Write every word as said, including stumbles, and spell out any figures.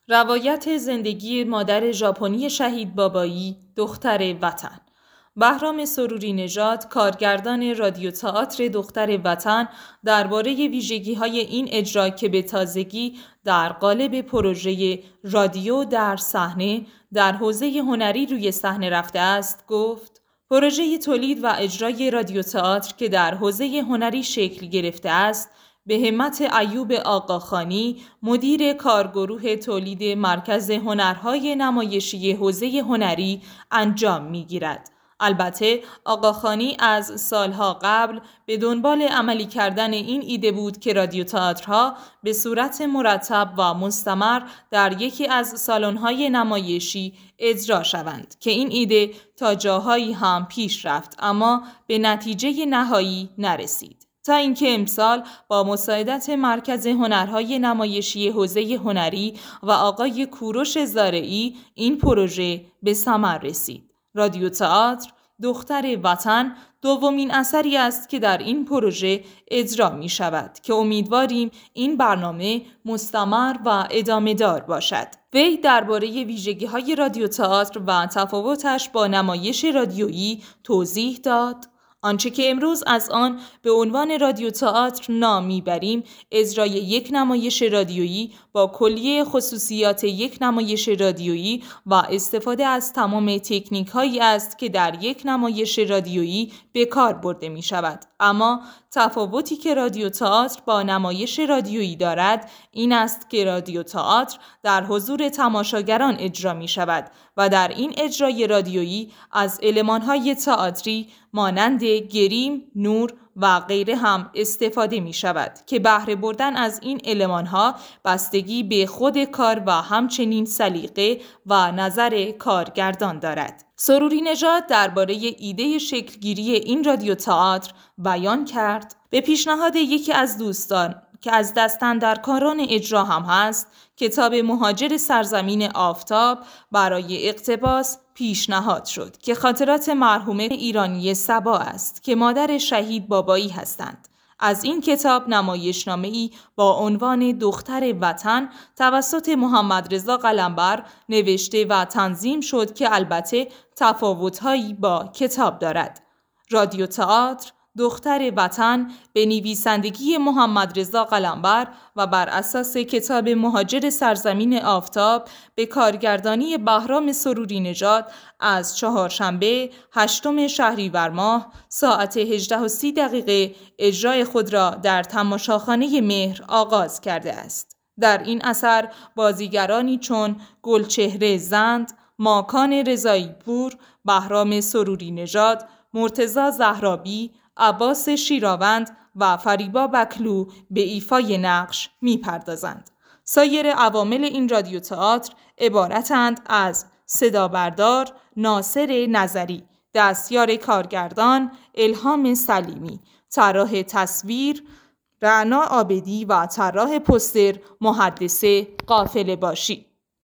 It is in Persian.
روایت زندگی مادر ژاپنی شهید بابایی، دختر وطن. بهرام سروری نژاد، کارگردان رادیو تئاتر دختر وطن، درباره ویژگی‌های این اجرا که به تازگی در قالب پروژه رادیو در صحنه در حوزه هنری روی صحنه رفته است، گفت: پروژه تولید و اجرای رادیو تئاتر که در حوزه هنری شکل گرفته است، به همت ایوب آقاخانی، مدیر کارگروه تولید مرکز هنرهای نمایشی حوزه هنری انجام می‌گیرد. البته آقاخانی از سالها قبل به دنبال عملی کردن این ایده بود که رادیو تئاترها به صورت مرتب و مستمر در یکی از سالن‌های نمایشی اجرا شوند که این ایده تا جاهایی هم پیش رفت، اما به نتیجه نهایی نرسید. تا اینکه امسال با مساعدت مرکز هنرهای نمایشی حوزه هنری و آقای کوروش زارعی این پروژه به ثمر رسید. رادیو تئاتر دختر وطن دومین اثری است که در این پروژه اجرا می شود که امیدواریم این برنامه مستمر و ادامه دار باشد. وی درباره ویژگی‌های رادیو تئاتر و تفاوتش با نمایش رادیویی توضیح داد: آنچه که امروز از آن به عنوان رادیو تئاتر نام میبریم، اجرای یک نمایش رادیویی با کلیه خصوصیات یک نمایش رادیویی و استفاده از تمام تکنیک هایی است که در یک نمایش رادیویی به کار برده می شود. اما تفاوتی که رادیو تئاتر با نمایش رادیویی دارد این است که رادیو تئاتر در حضور تماشاگران اجرا می شود و در این اجرای رادیویی از المان‌های تئاتری مانند گریم، نور و غیره هم استفاده می شود که بهره بردن از این المان‌ها بستگی به خود کار و همچنین سلیقه و نظر کارگردان دارد. سروری نژاد درباره ایده شکلگیری این رادیو تئاتر بیان کرد: به پیشنهاد یکی از دوستان که از دستاندرکاران اجرا هم هست، کتاب مهاجر سرزمین آفتاب برای اقتباس پیشنهاد شد که خاطرات مرحومه ایرانی صبا است که مادر شهید بابایی هستند. از این کتاب نمایشنامه‌ای با عنوان دختر وطن توسط محمد رضا قلمبر نوشته و تنظیم شد که البته تفاوت‌هایی با کتاب دارد. رادیو تئاتر دختر وطن به نویسندگی محمد رضا قلمبر و بر اساس کتاب مهاجر سرزمین آفتاب به کارگردانی بهرام سروری نژاد از چهارشنبه هشتم شهریور ماه ساعت هجده و سی دقیقه اجرای خود را در تماشاخانه مهر آغاز کرده است. در این اثر بازیگرانی چون گلچهره زند، ماکان رضایی پور، بهرام سروری نژاد، مرتضی زهرابی، عباس شیراوند و فریبا بکلو به ایفای نقش می پردازند. سایر عوامل این رادیو تئاتر عبارتند از صدا بردار ناصر نظری، دستیار کارگردان الهام سلیمی، طراح تصویر رعنا عابدی و طراح پوستر محدثه قافله باشی.